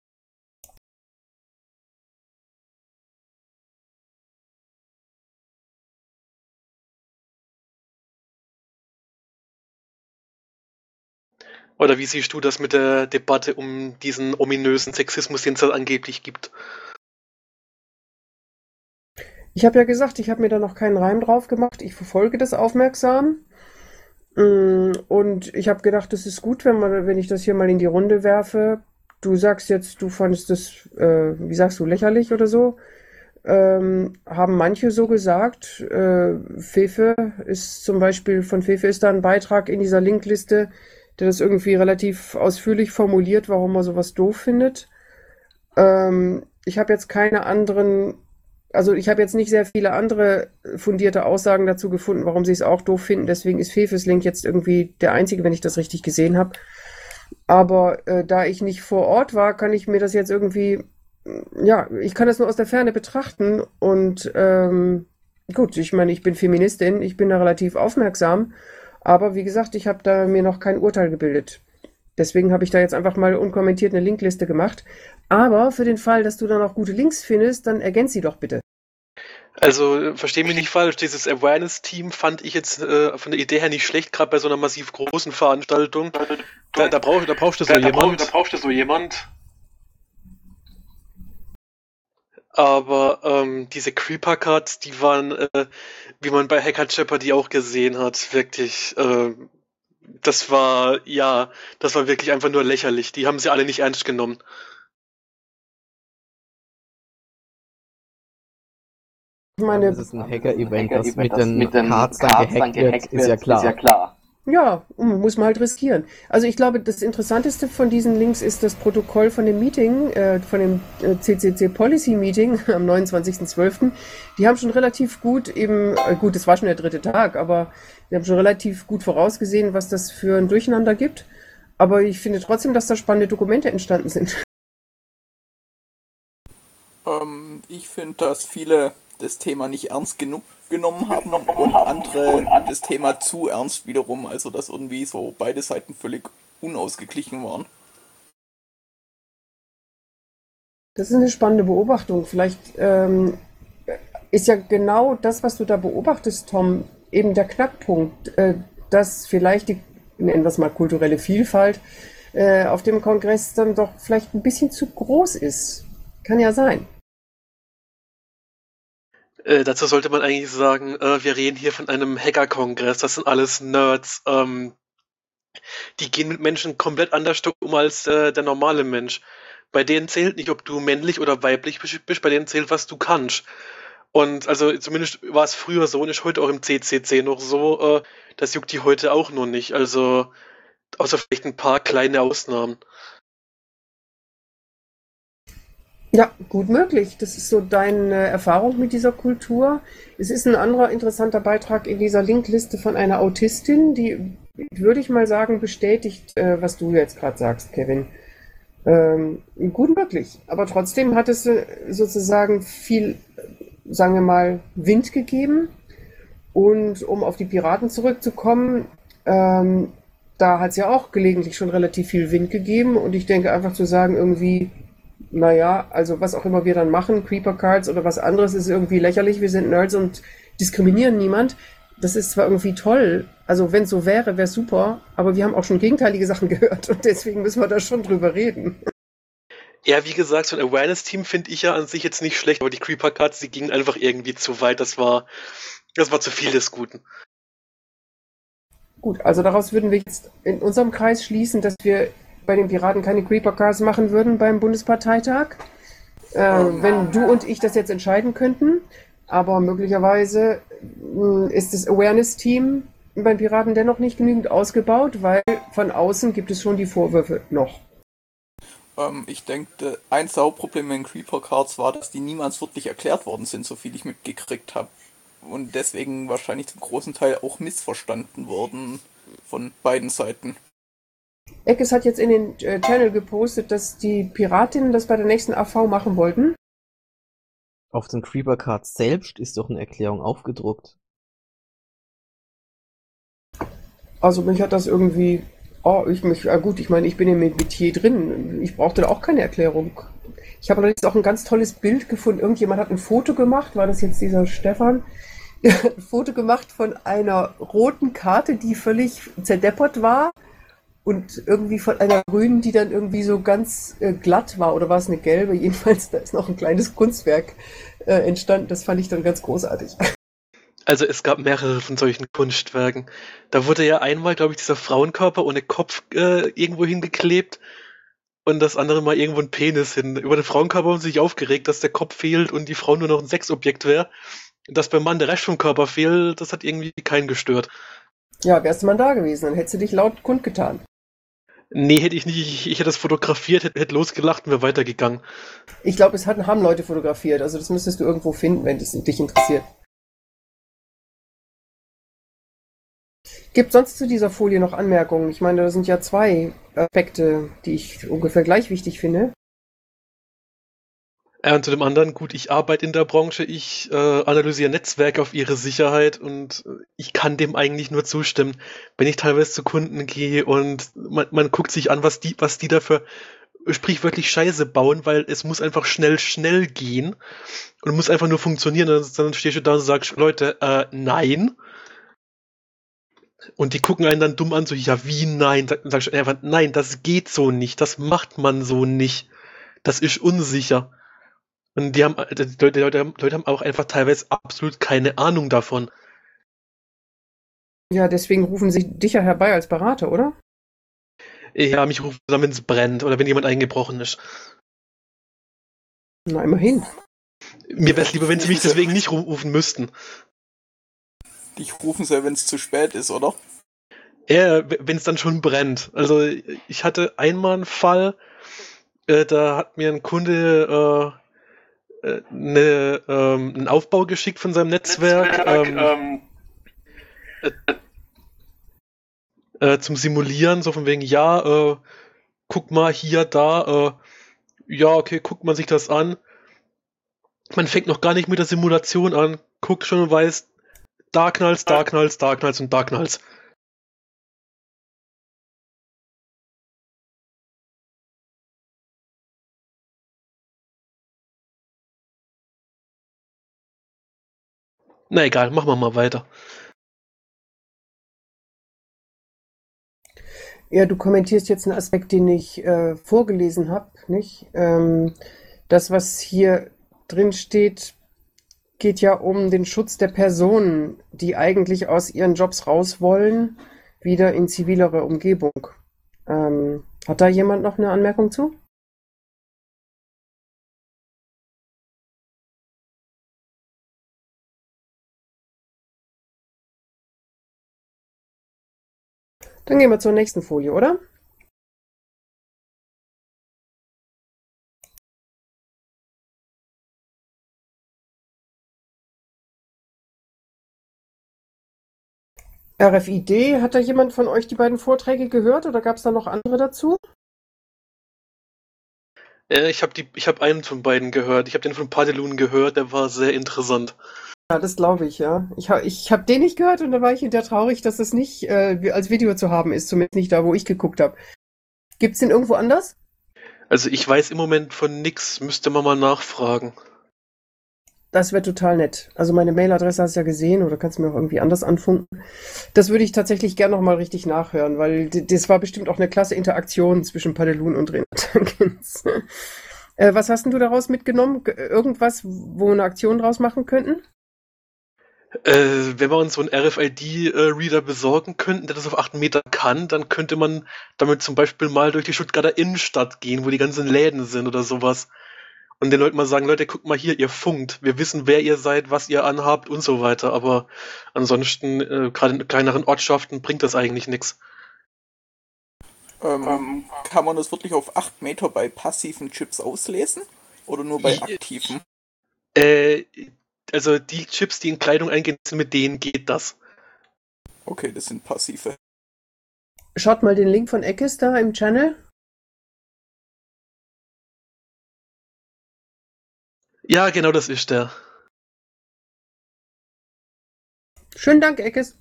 Oder wie siehst du das mit der Debatte um diesen ominösen Sexismus, den es da angeblich gibt? Ich habe ja gesagt, ich habe mir da noch keinen Reim drauf gemacht, ich verfolge das aufmerksam. Und ich habe gedacht, es ist gut, wenn man, wenn ich das hier mal in die Runde werfe. Du sagst jetzt, du fandest das, äh, wie sagst du, lächerlich oder so. Ähm, haben manche so gesagt. Äh, Fefe ist zum Beispiel, von Fefe ist da ein Beitrag in dieser Linkliste, der das irgendwie relativ ausführlich formuliert, warum er sowas doof findet. Ähm, ich habe jetzt keine anderen, also ich habe jetzt nicht sehr viele andere fundierte Aussagen dazu gefunden, warum sie es auch doof finden. Deswegen ist Fefes Link jetzt irgendwie der einzige, wenn ich das richtig gesehen habe. Aber äh, da ich nicht vor Ort war, kann ich mir das jetzt irgendwie, ja, ich kann das nur aus der Ferne betrachten. Und ähm, gut, ich meine, ich bin Feministin, ich bin da relativ aufmerksam. Aber wie gesagt, ich habe da mir noch kein Urteil gebildet. Deswegen habe ich da jetzt einfach mal unkommentiert eine Linkliste gemacht. Aber für den Fall, dass du dann auch gute Links findest, dann ergänz sie doch bitte. Also, versteh mich nicht falsch, dieses Awareness-Team fand ich jetzt äh, von der Idee her nicht schlecht, gerade bei so einer massiv großen Veranstaltung. Da, da, brauch, da brauchst du so Da, da, brauch, jemand. da brauchst du so jemand. Aber ähm, diese Creeper-Cards, die waren, äh, wie man bei Hacker Jeopardy auch gesehen hat, wirklich, äh, das war, ja, das war wirklich einfach nur lächerlich. Die haben sie alle nicht ernst genommen. Ich meine, Das ist ein Hacker-Event, Hacker das Event, mit das den mit den Cards dann Cards gehackt wird, gehackt ist ja Ist ja klar. klar. ja, muss man halt riskieren. Also ich glaube, das Interessanteste von diesen Links ist das Protokoll von dem Meeting, äh, von dem äh, C C C Policy Meeting am neunundzwanzigsten zwölften Die haben schon relativ gut eben, äh, gut, das war schon der dritte Tag, aber die haben schon relativ gut vorausgesehen, was das für ein Durcheinander gibt. Aber ich finde trotzdem, dass da spannende Dokumente entstanden sind. Ähm, ich finde, dass viele das Thema nicht ernst genug genommen haben und andere das Thema zu ernst wiederum, also dass irgendwie so beide Seiten völlig unausgeglichen waren. Das ist eine spannende Beobachtung. Vielleicht ähm, ist ja genau das, was du da beobachtest, Tom, eben der Knackpunkt, äh, dass vielleicht die, nennen wir es mal kulturelle Vielfalt, äh, auf dem Kongress dann doch vielleicht ein bisschen zu groß ist. Kann ja sein. Äh, dazu sollte man eigentlich sagen, äh, wir reden hier von einem Hacker-Kongress, das sind alles Nerds. Ähm, die gehen mit Menschen komplett anders um als äh, der normale Mensch. Bei denen zählt nicht, ob du männlich oder weiblich bist, bei denen zählt, was du kannst. Und also zumindest war es früher so und ist heute auch im C C C noch so, äh, das juckt die heute auch noch nicht. Also außer vielleicht ein paar kleine Ausnahmen. Ja, gut möglich. Das ist so deine Erfahrung mit dieser Kultur. Es ist ein anderer interessanter Beitrag in dieser Linkliste von einer Autistin, die, würde ich mal sagen, bestätigt, äh, was du jetzt gerade sagst, Kevin. Ähm, gut möglich. Aber trotzdem hat es äh, sozusagen viel, sagen wir mal, Wind gegeben. Und um auf die Piraten zurückzukommen, ähm, da hat es ja auch gelegentlich schon relativ viel Wind gegeben. Und ich denke einfach zu sagen, irgendwie, naja, also was auch immer wir dann machen, Creeper Cards oder was anderes, ist irgendwie lächerlich. Wir sind Nerds und diskriminieren niemand. Das ist zwar irgendwie toll, also wenn es so wäre, wäre es super, aber wir haben auch schon gegenteilige Sachen gehört und deswegen müssen wir da schon drüber reden. Ja, wie gesagt, so ein Awareness-Team finde ich ja an sich jetzt nicht schlecht, aber die Creeper Cards, die gingen einfach irgendwie zu weit. Das war, das war zu viel des Guten. Gut, also daraus würden wir jetzt in unserem Kreis schließen, dass wir bei den Piraten keine Creeper Cards machen würden beim Bundesparteitag. Äh, wenn du und ich das jetzt entscheiden könnten, aber möglicherweise mh, ist das Awareness-Team beim Piraten dennoch nicht genügend ausgebaut, weil von außen gibt es schon die Vorwürfe noch. Ähm, ich denke, eins der Hauptprobleme in Creeper Cards war, dass die niemals wirklich erklärt worden sind, so viel ich mitgekriegt habe. Und deswegen wahrscheinlich zum großen Teil auch missverstanden wurden von beiden Seiten. Eckes hat jetzt in den äh, Channel gepostet, dass die Piratinnen das bei der nächsten A V machen wollten. Auf den Creeper Cards selbst ist doch eine Erklärung aufgedruckt. Also mich hat das irgendwie, oh, ich mich, ja gut, ich meine, ich bin im Metier drin, ich brauchte da auch keine Erklärung. Ich habe allerdings auch ein ganz tolles Bild gefunden. Irgendjemand hat ein Foto gemacht, war das jetzt dieser Stefan? Der hat ein Foto gemacht von einer roten Karte, die völlig zerdeppert war und irgendwie von einer grünen, die dann irgendwie so ganz äh, glatt war, oder war es eine gelbe? Jedenfalls, da ist noch ein kleines Kunstwerk äh, entstanden. Das fand ich dann ganz großartig. Also es gab mehrere von solchen Kunstwerken. Da wurde ja einmal, glaube ich, dieser Frauenkörper ohne Kopf äh, irgendwo hingeklebt und das andere Mal irgendwo ein Penis hin. Über den Frauenkörper haben sie sich aufgeregt, dass der Kopf fehlt und die Frau nur noch ein Sexobjekt wäre. Dass beim Mann der Rest vom Körper fehlt, das hat irgendwie keinen gestört. Ja, wärst du mal da gewesen, dann hättest du dich laut kundgetan. Nee, hätte ich nicht. Ich, ich hätte das fotografiert, hätte, hätte losgelacht und wäre weitergegangen. Ich glaube, es hat, haben Leute fotografiert, also das müsstest du irgendwo finden, wenn es dich interessiert. Gibt sonst zu dieser Folie noch Anmerkungen? Ich meine, da sind ja zwei Aspekte, die ich ungefähr gleich wichtig finde. Ja, und zu dem anderen, gut, ich arbeite in der Branche, ich äh, analysiere Netzwerke auf ihre Sicherheit und äh, ich kann dem eigentlich nur zustimmen. Wenn ich teilweise zu Kunden gehe und man, man guckt sich an, was die, was die da für sprichwörtlich Scheiße bauen, weil es muss einfach schnell, schnell gehen und muss einfach nur funktionieren. Dann, dann stehst du da und sagst, Leute, äh, nein. Und die gucken einen dann dumm an, so, ja, wie nein? Dann sagst du einfach, nein, das geht so nicht, das macht man so nicht. Das ist unsicher. Und die haben, die Leute, die Leute, haben, Leute haben auch einfach teilweise absolut keine Ahnung davon. Ja, deswegen rufen sie dich ja herbei als Berater, oder? Ja, mich rufen dann, wenn es brennt oder wenn jemand eingebrochen ist. Na, immerhin. Mir wäre es lieber, wenn sie mich deswegen nicht rufen müssten. Dich rufen sie, wenn es zu spät ist, oder? Ja, wenn es dann schon brennt. Also ich hatte einmal einen Fall, äh, da hat mir ein Kunde äh, äh, ne, ähm, einen Aufbau geschickt von seinem Netzwerk, Netzwerk ähm, ähm, äh, äh, zum Simulieren, so von wegen, ja, äh, guck mal hier, da, äh, ja, okay, guckt man sich das an. Man fängt noch gar nicht mit der Simulation an, guckt schon und weiß, da knallt's, da knallt's, da knallt's und da knallt's. Na egal, machen wir mal weiter. Ja, du kommentierst jetzt einen Aspekt, den ich äh, vorgelesen habe, nicht? Ähm, das, was hier drin steht, geht ja um den Schutz der Personen, die eigentlich aus ihren Jobs raus wollen, wieder in zivilere Umgebung. Ähm, hat da jemand noch eine Anmerkung zu? Dann gehen wir zur nächsten Folie, oder? R F I D, hat da jemand von euch die beiden Vorträge gehört oder gab es da noch andere dazu? Äh, ich habe hab einen von beiden gehört. Ich habe den von Padelun gehört, der war sehr interessant. Ja, das glaube ich, ja. Ich, ha ich habe den nicht gehört und da war ich hinterher traurig, dass es nicht äh, als Video zu haben ist, zumindest nicht da, wo ich geguckt habe. Gibt es den irgendwo anders? Also ich weiß im Moment von nix, müsste man mal nachfragen. Das wäre total nett. Also meine Mailadresse hast du ja gesehen oder kannst du mir auch irgendwie anders anfunken. Das würde ich tatsächlich gerne nochmal richtig nachhören, weil das war bestimmt auch eine klasse Interaktion zwischen Padelun und Renatankins. äh, was hast denn du daraus mitgenommen? G irgendwas, wo wir eine Aktion draus machen könnten? Äh, wenn wir uns so einen R F I D-Reader besorgen könnten, der das auf acht Meter kann, dann könnte man damit zum Beispiel mal durch die Stuttgarter Innenstadt gehen, wo die ganzen Läden sind oder sowas. Und den Leuten mal sagen, Leute, guckt mal hier, ihr funkt. Wir wissen, wer ihr seid, was ihr anhabt und so weiter. Aber ansonsten, äh, gerade in kleineren Ortschaften, bringt das eigentlich nichts. Ähm, ähm, kann man das wirklich auf acht Meter bei passiven Chips auslesen? Oder nur bei Ich- aktiven? Äh, also die Chips, die in Kleidung eingehen, mit denen geht das. Okay, das sind passive. Schaut mal den Link von Eckes da im Channel. Ja, genau das ist der. Schönen Dank, Eckes.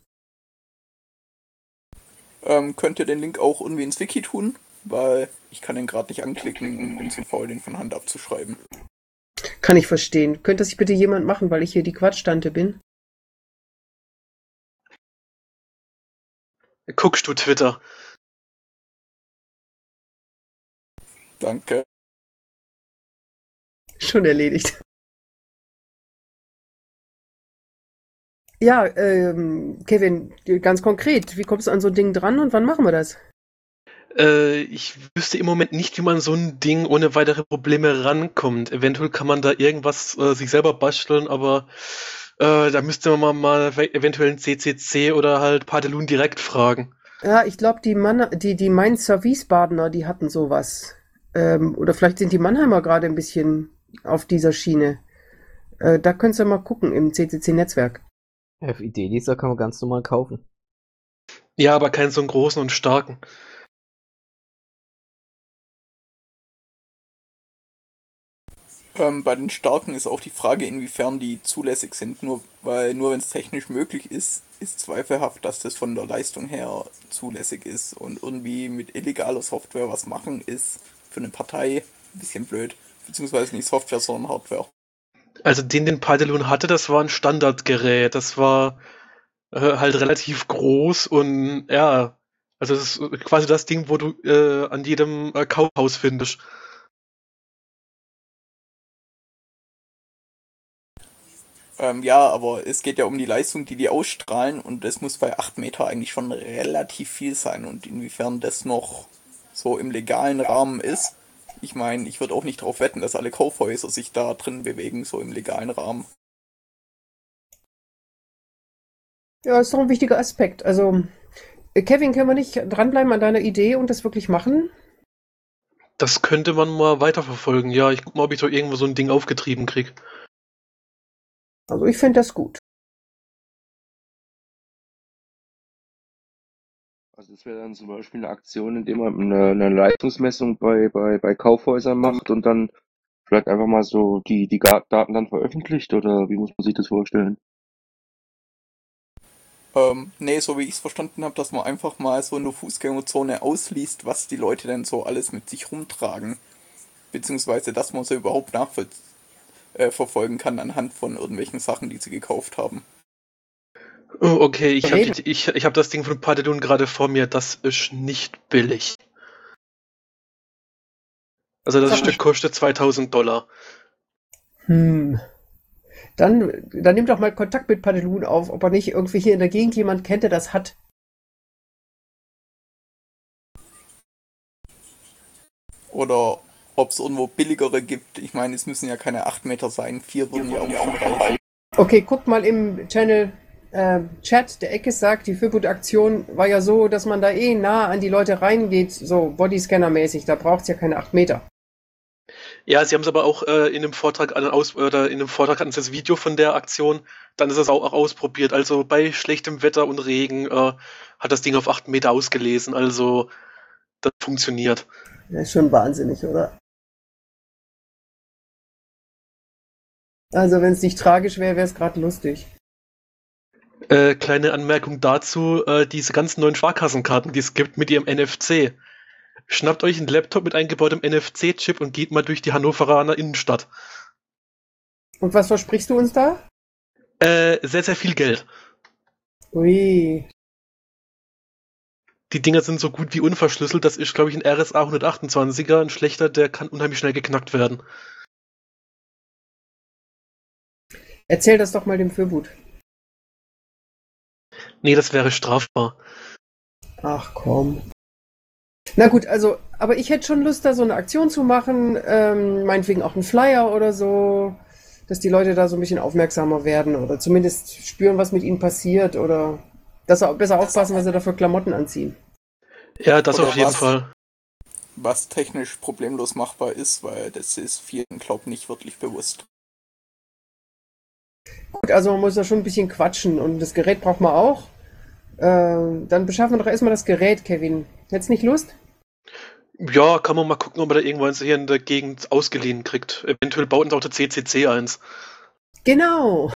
Ähm, könnt ihr den Link auch irgendwie ins Wiki tun? Weil ich kann den gerade nicht anklicken und bin zu faul, den von Hand abzuschreiben. Kann ich verstehen. Könnte sich bitte jemand machen, weil ich hier die Quatschtante bin? Guckst du Twitter? Danke. Schon erledigt. Ja, ähm, Kevin, ganz konkret, wie kommst du an so ein Ding dran und wann machen wir das? Äh, ich wüsste im Moment nicht, wie man so ein Ding ohne weitere Probleme rankommt. Eventuell kann man da irgendwas äh, sich selber basteln, aber äh, da müsste man mal eventuell einen C C C oder halt Padelun direkt fragen. Ja, ich glaube, die Mann, die, die Mainzer Wiesbadener, die hatten sowas. Ähm, oder vielleicht sind die Mannheimer gerade ein bisschen auf dieser Schiene. Äh, da könntest du mal gucken im C C C-Netzwerk. R F I D-Leser kann man ganz normal kaufen. Ja, aber keinen so einen großen und starken. Ähm, bei den Starken ist auch die Frage, inwiefern die zulässig sind. Nur weil nur wenn es technisch möglich ist, ist zweifelhaft, dass das von der Leistung her zulässig ist. Und irgendwie mit illegaler Software was machen, ist für eine Partei ein bisschen blöd. Beziehungsweise nicht Software, sondern Hardware. Also den, den Padelun hatte, das war ein Standardgerät. Das war äh, halt relativ groß und ja, also das ist quasi das Ding, wo du äh, an jedem äh, Kaufhaus findest. Ähm, ja, aber es geht ja um die Leistung, die die ausstrahlen und das muss bei acht Meter eigentlich schon relativ viel sein und inwiefern das noch so im legalen Rahmen ist. Ich meine, ich würde auch nicht darauf wetten, dass alle Kaufhäuser sich da drin bewegen, so im legalen Rahmen. Ja, ist doch ein wichtiger Aspekt. Also, äh, Kevin, können wir nicht dranbleiben an deiner Idee und das wirklich machen? Das könnte man mal weiterverfolgen. Ja, ich guck mal, ob ich da irgendwo so ein Ding aufgetrieben krieg. Also, ich finde das gut. Also das wäre dann zum Beispiel eine Aktion, indem man eine, eine Leistungsmessung bei, bei, bei Kaufhäusern macht und dann vielleicht einfach mal so die, die Ga- Daten dann veröffentlicht, oder wie muss man sich das vorstellen? Ähm, nee, so wie ich es verstanden habe, dass man einfach mal so in der Fußgängerzone ausliest, was die Leute denn so alles mit sich rumtragen. Beziehungsweise, dass man so überhaupt nachverfolgen kann anhand von irgendwelchen Sachen, die sie gekauft haben. Oh, okay, ich habe Reden. ich, ich hab das Ding von Padelun gerade vor mir. Das ist nicht billig. Also das Sag Stück mal. kostet zweitausend Dollar. Hm. Dann, dann nimm doch mal Kontakt mit Padelun auf, ob er nicht irgendwie hier in der Gegend jemand kennt, der das hat. Oder ob es irgendwo billigere gibt. Ich meine, es müssen ja keine acht Meter sein, vier würden ja auch schon reichen. Okay, guckt mal im Channel äh, Chat. Der Eckes sagt, die Fürbot-Aktion war ja so, dass man da eh nah an die Leute reingeht, so Bodyscanner-mäßig. Da braucht es ja keine acht Meter. Ja, sie haben es aber auch äh, in einem Vortrag an aus oder in einem Vortrag hatten sie das Video von der Aktion, dann ist es auch, auch ausprobiert. Also bei schlechtem Wetter und Regen äh, hat das Ding auf acht Meter ausgelesen. Also das funktioniert. Das ist schon wahnsinnig, oder? Also wenn es nicht tragisch wäre, wäre es gerade lustig. Äh, kleine Anmerkung dazu, äh, diese ganzen neuen Sparkassenkarten, die es gibt mit ihrem N F C. Schnappt euch einen Laptop mit eingebautem N F C-Chip und geht mal durch die Hannoveraner Innenstadt. Und was versprichst du uns da? Äh, sehr, sehr viel Geld. Ui. Die Dinger sind so gut wie unverschlüsselt. Das ist, glaube ich, ein R S A hundertachtundzwanziger. Ein schlechter, der kann unheimlich schnell geknackt werden. Erzähl das doch mal dem Föbut. Nee, das wäre strafbar. Ach komm. Na gut, also, aber ich hätte schon Lust, da so eine Aktion zu machen, ähm, meinetwegen auch einen Flyer oder so, dass die Leute da so ein bisschen aufmerksamer werden oder zumindest spüren, was mit ihnen passiert oder dass sie auch besser aufpassen, was sie da für Klamotten anziehen. Ja, das Oder auf jeden was? Fall. Was technisch problemlos machbar ist, weil das ist vielen, glaub nicht wirklich bewusst. Gut, also man muss da schon ein bisschen quatschen und das Gerät braucht man auch. Äh, dann beschaffen wir doch erstmal das Gerät, Kevin. Hättest nicht Lust? Ja, kann man mal gucken, ob man da irgendwann hier in der Gegend ausgeliehen kriegt. Eventuell baut uns auch der C C C eins. Genau.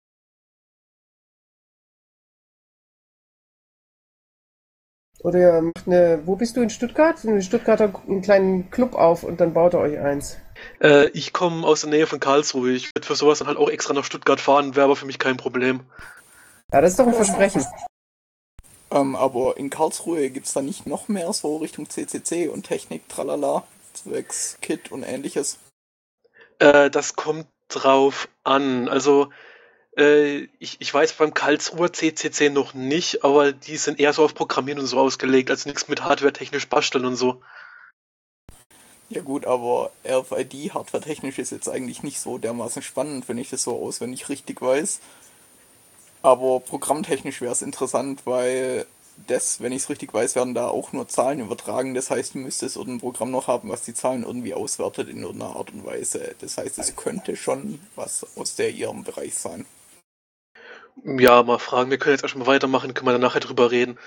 Oder ihr macht eine, wo bist du in Stuttgart? In Stuttgarter einen kleinen Club auf und dann baut ihr euch eins. Äh, ich komme aus der Nähe von Karlsruhe. Ich würde für sowas dann halt auch extra nach Stuttgart fahren, wäre aber für mich kein Problem. Ja, das ist doch ein Versprechen. Ähm, aber in Karlsruhe gibt's da nicht noch mehr so Richtung C C C und Technik, tralala, zwecks Kit und ähnliches? Äh, das kommt drauf an. Also, äh, ich, ich weiß beim Karlsruher C C C noch nicht, aber die sind eher so auf Programmieren und so ausgelegt, also nichts mit Hardware-technisch basteln und so. Ja gut, aber R F I D hardwaretechnisch ist jetzt eigentlich nicht so dermaßen spannend, wenn ich das so auswendig richtig weiß. Aber programmtechnisch wäre es interessant, weil das, wenn ich es richtig weiß, werden da auch nur Zahlen übertragen. Das heißt, du müsstest irgendein Programm noch haben, was die Zahlen irgendwie auswertet in irgendeiner Art und Weise. Das heißt, es könnte schon was aus der ihrem Bereich sein. Ja, mal fragen. Wir können jetzt erstmal weitermachen, können wir dann nachher drüber reden.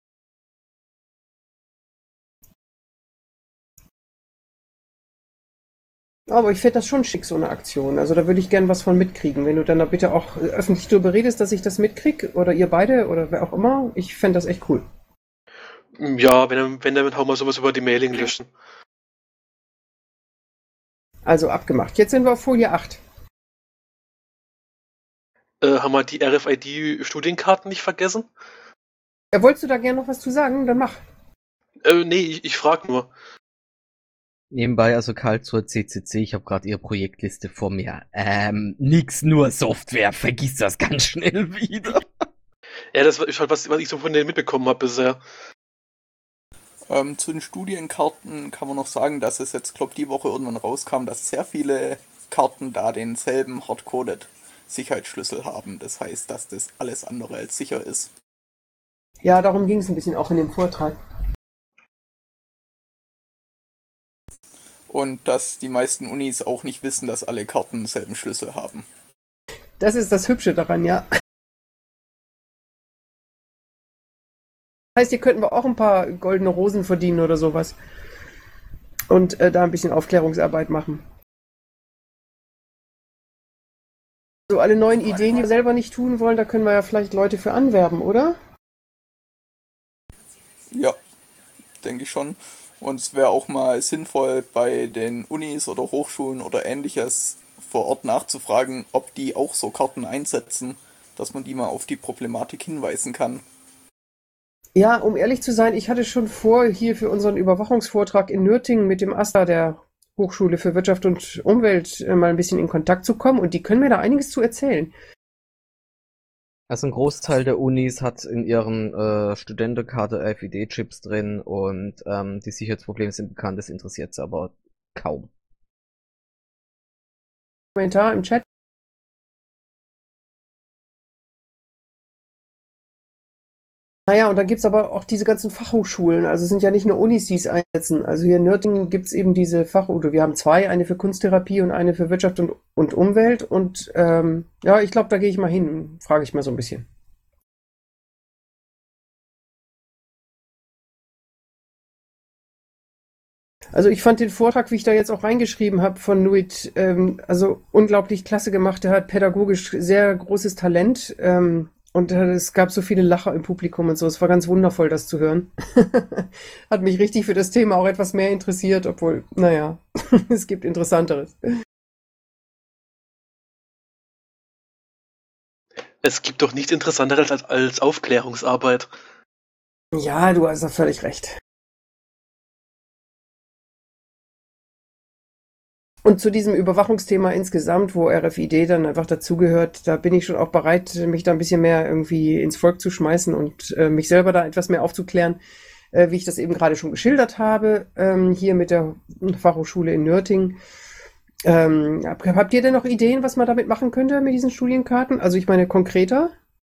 Aber ich fände das schon schick, so eine Aktion. Also da würde ich gern was von mitkriegen. Wenn du dann da bitte auch äh, öffentlich drüber redest, dass ich das mitkriege, oder ihr beide, oder wer auch immer, ich fände das echt cool. Ja, wenn, wenn dann hauen wir sowas über die Mailing löschen. Also abgemacht. Jetzt sind wir auf Folie acht. Äh, haben wir die R F I D-Studienkarten nicht vergessen? Ja, wolltest du da gern noch was zu sagen? Dann mach. Äh, nee, ich, ich frag nur. Nebenbei, also Karlsruhe C C C, ich habe gerade ihre Projektliste vor mir. Ähm, nix, nur Software, vergiss das ganz schnell wieder. Ja, das ist halt was, was ich so von denen mitbekommen habe bisher. Ähm, zu den Studienkarten kann man noch sagen, dass es jetzt, glaube die Woche irgendwann rauskam, dass sehr viele Karten da denselben hardcoded Sicherheitsschlüssel haben. Das heißt, dass das alles andere als sicher ist. Ja, darum ging es ein bisschen auch in dem Vortrag. Und dass die meisten Unis auch nicht wissen, dass alle Karten denselben Schlüssel haben. Das ist das Hübsche daran, ja. Heißt, hier könnten wir auch ein paar goldene Rosen verdienen oder sowas. Und äh, da ein bisschen Aufklärungsarbeit machen. So alle neuen Ideen, die wir selber nicht tun wollen, da können wir ja vielleicht Leute für anwerben, oder? Ja, denke ich schon. Und es wäre auch mal sinnvoll, bei den Unis oder Hochschulen oder ähnliches vor Ort nachzufragen, ob die auch so Karten einsetzen, dass man die mal auf die Problematik hinweisen kann. Ja, um ehrlich zu sein, ich hatte schon vor, hier für unseren Überwachungsvortrag in Nürtingen mit dem AStA, der Hochschule für Wirtschaft und Umwelt, äh, mal ein bisschen in Kontakt zu kommen und die können mir da einiges zu erzählen. Also ein Großteil der Unis hat in ihren äh, Studentenkarte R F I D-Chips drin und ähm, die Sicherheitsprobleme sind bekannt, das interessiert sie aber kaum. Kommentar im Chat. Naja, und dann gibt's aber auch diese ganzen Fachhochschulen. Also es sind ja nicht nur Unis, die es einsetzen. Also hier in Nürtingen gibt's eben diese Fachhochschulen. Wir haben zwei, eine für Kunsttherapie und eine für Wirtschaft und, und Umwelt. Und ähm, ja, ich glaube, da gehe ich mal hin, frage ich mal so ein bisschen. Also ich fand den Vortrag, wie ich da jetzt auch reingeschrieben habe von Nuit, ähm, also unglaublich klasse gemacht. Er hat pädagogisch sehr großes Talent ähm, und äh, es gab so viele Lacher im Publikum und so. Es war ganz wundervoll, das zu hören. Hat mich richtig für das Thema auch etwas mehr interessiert, obwohl, naja, es gibt Interessanteres. Es gibt doch nichts Interessanteres als, als Aufklärungsarbeit. Ja, du hast da völlig recht. Und zu diesem Überwachungsthema insgesamt, wo R F I D dann einfach dazugehört, da bin ich schon auch bereit, mich da ein bisschen mehr irgendwie ins Volk zu schmeißen und äh, mich selber da etwas mehr aufzuklären, äh, wie ich das eben gerade schon geschildert habe, ähm, hier mit der Fachhochschule in Nürtingen. Ähm, hab- habt ihr denn noch Ideen, was man damit machen könnte mit diesen Studienkarten? Also ich meine konkreter?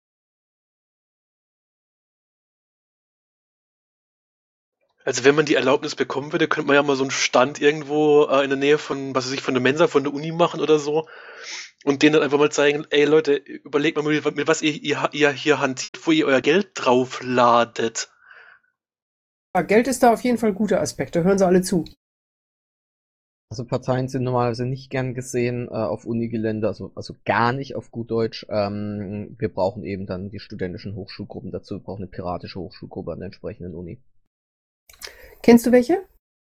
Also wenn man die Erlaubnis bekommen würde, könnte man ja mal so einen Stand irgendwo äh, in der Nähe von, was weiß ich, von der Mensa, von der Uni machen oder so und denen dann einfach mal zeigen, ey Leute, überlegt mal, mit, mit was ihr, ihr, ihr hier hantiert, wo ihr euer Geld draufladet. Ja, Geld ist da auf jeden Fall ein guter Aspekt, da hören sie alle zu. Also Parteien sind normalerweise nicht gern gesehen äh, auf Unigelände, also, also gar nicht auf gut Deutsch. Ähm, wir brauchen eben dann die studentischen Hochschulgruppen dazu. Wir brauchen eine piratische Hochschulgruppe an der entsprechenden Uni. Kennst du welche?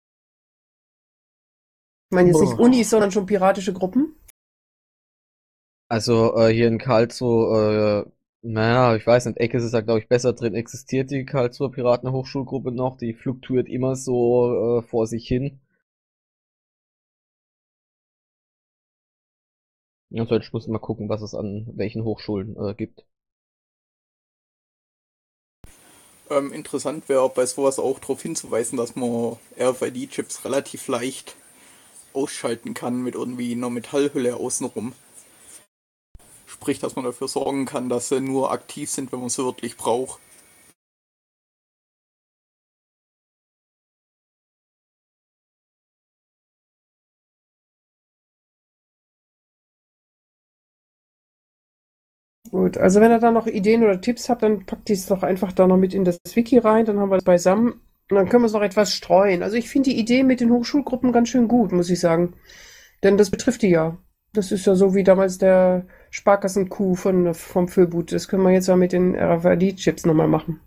Ich meine jetzt nicht Boah. Unis, sondern schon piratische Gruppen. Also äh, hier in Karlsruhe, äh, naja, ich weiß nicht, Eckes ist da glaube ich besser drin. Existiert die Karlsruher Piraten-Hochschulgruppe noch? Die fluktuiert immer so äh, vor sich hin. Also jetzt muss mal gucken, was es an welchen Hochschulen äh, gibt. Ähm, interessant wäre bei sowas auch darauf hinzuweisen, dass man R F I D-Chips relativ leicht ausschalten kann mit irgendwie einer Metallhülle außenrum. Sprich, dass man dafür sorgen kann, dass sie nur aktiv sind, wenn man sie wirklich braucht. Gut, also wenn ihr da noch Ideen oder Tipps habt, dann packt dies doch einfach da noch mit in das Wiki rein, dann haben wir das beisammen und dann können wir es noch etwas streuen. Also ich finde die Idee mit den Hochschulgruppen ganz schön gut, muss ich sagen. Denn das betrifft die ja. Das ist ja so wie damals der Sparkassen-Coup von, vom Föbut. Das können wir jetzt ja mit den R F I D-Chips nochmal machen.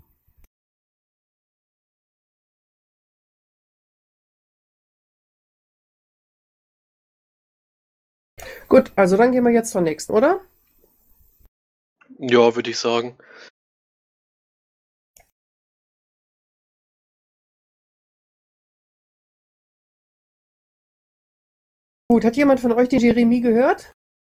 Gut, also dann gehen wir jetzt zur nächsten, oder? Ja, würde ich sagen. Gut, hat jemand von euch die Jeremie gehört?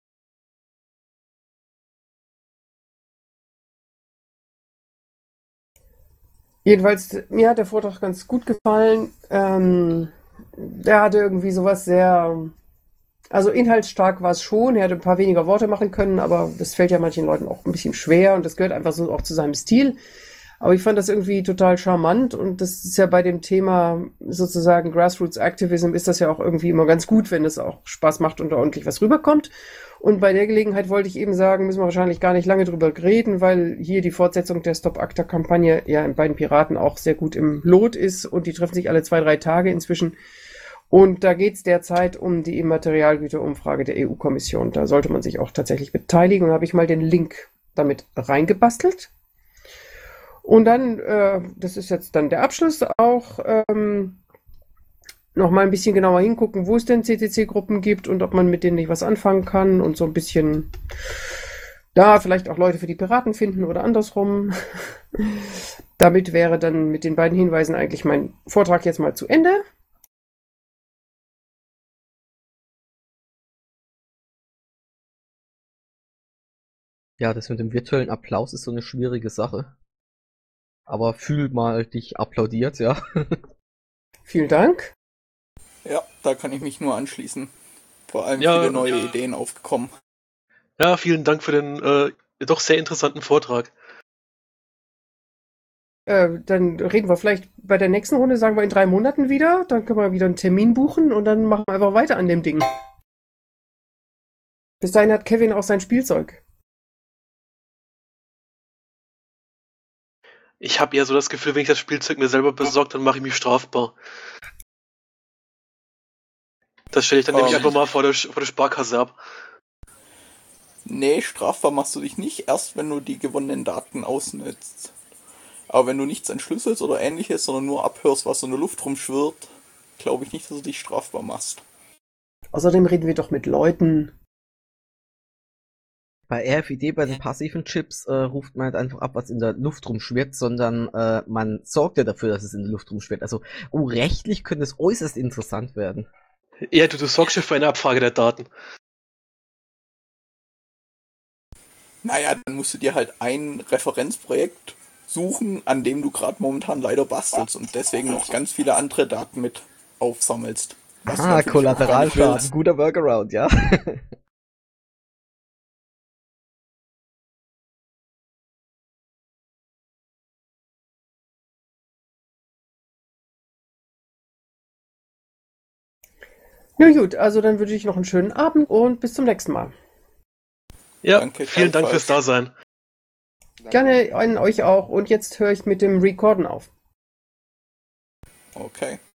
Jedenfalls, mir hat der Vortrag ganz gut gefallen. Ähm, der hatte irgendwie sowas sehr, also inhaltsstark war es schon. Er hätte ein paar weniger Worte machen können, aber das fällt ja manchen Leuten auch ein bisschen schwer und das gehört einfach so auch zu seinem Stil. Aber ich fand das irgendwie total charmant und das ist ja bei dem Thema sozusagen Grassroots Activism ist das ja auch irgendwie immer ganz gut, wenn es auch Spaß macht und da ordentlich was rüberkommt. Und bei der Gelegenheit wollte ich eben sagen, müssen wir wahrscheinlich gar nicht lange drüber reden, weil hier die Fortsetzung der Stop-ACTA-Kampagne ja bei den Piraten auch sehr gut im Lot ist und die treffen sich alle zwei, drei Tage inzwischen. Und da geht es derzeit um die Immaterialgüterumfrage der E U-Kommission. Da sollte man sich auch tatsächlich beteiligen und da habe ich mal den Link damit reingebastelt. Und dann, äh, das ist jetzt dann der Abschluss auch, ähm, noch mal ein bisschen genauer hingucken, wo es denn C C C-Gruppen gibt und ob man mit denen nicht was anfangen kann und so ein bisschen da vielleicht auch Leute für die Piraten finden oder andersrum. Damit wäre dann mit den beiden Hinweisen eigentlich mein Vortrag jetzt mal zu Ende. Ja, das mit dem virtuellen Applaus ist so eine schwierige Sache. Aber fühl mal dich applaudiert, ja. Vielen Dank. Ja, da kann ich mich nur anschließen. Vor allem Ja, viele neue ja. Ideen aufgekommen. Ja, vielen Dank für den äh, doch sehr interessanten Vortrag. Äh, dann reden wir vielleicht bei der nächsten Runde, sagen wir in drei Monaten wieder. Dann können wir wieder einen Termin buchen und dann machen wir einfach weiter an dem Ding. Bis dahin hat Kevin auch sein Spielzeug. Ich habe eher so das Gefühl, wenn ich das Spielzeug mir selber besorge, dann mache ich mich strafbar. Das stelle ich dann Ähm. nämlich einfach mal vor der, vor der Sparkasse ab. Nee, strafbar machst du dich nicht, erst wenn du die gewonnenen Daten ausnutzt. Aber wenn du nichts entschlüsselst oder ähnliches, sondern nur abhörst, was so in der Luft rumschwirrt, glaube ich nicht, dass du dich strafbar machst. Außerdem reden wir doch mit Leuten. Bei R F I D, bei den passiven Chips, äh, ruft man halt einfach ab, was in der Luft rumschwirrt, sondern äh, man sorgt ja dafür, dass es in der Luft rumschwirrt. Also, oh, rechtlich könnte es äußerst interessant werden. Ja, du, du sorgst ja für eine Abfrage der Daten. Naja, dann musst du dir halt ein Referenzprojekt suchen, an dem du gerade momentan leider bastelst und deswegen noch ganz viele andere Daten mit aufsammelst. Was du Ah, natürlich auch gar nicht Kollateralschaden, willst. guter Workaround, ja. Na gut, also dann wünsche ich noch einen schönen Abend und bis zum nächsten Mal. Ja, Danke, vielen Dank gleichfalls. fürs Dasein. Gerne an euch auch und jetzt höre ich mit dem Recorden auf. Okay.